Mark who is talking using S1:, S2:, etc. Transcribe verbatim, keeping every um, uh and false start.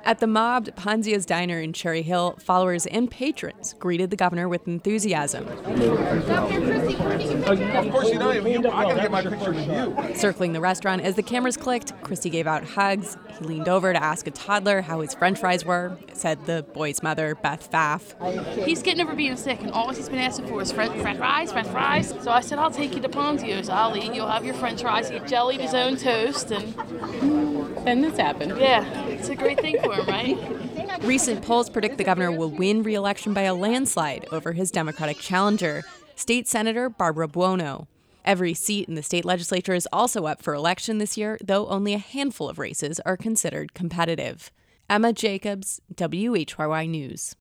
S1: At the mobbed Ponzia's Diner in Cherry Hill, followers and patrons greeted the governor with enthusiasm.
S2: Of course, you know, you, I gotta get my picture with you.
S1: Circling the restaurant as the cameras clicked, Christie gave out hugs. He leaned over to ask a toddler how his french fries were, said the boy's mother, Beth Pfaff.
S3: He's getting over being sick, and all he's been asking for is french, french fries, french fries. So I said, I'll take you to Ponzio's. I'll eat. You'll have your french fries. He jellied his own toast, and
S1: then this happened.
S3: Yeah, it's a great thing for him, right?
S1: Recent polls predict the governor will win re-election by a landslide over his Democratic challenger, State Senator Barbara Buono. Every seat in the state legislature is also up for election this year, though only a handful of races are considered competitive. Emma Jacobs, W H Y Y News.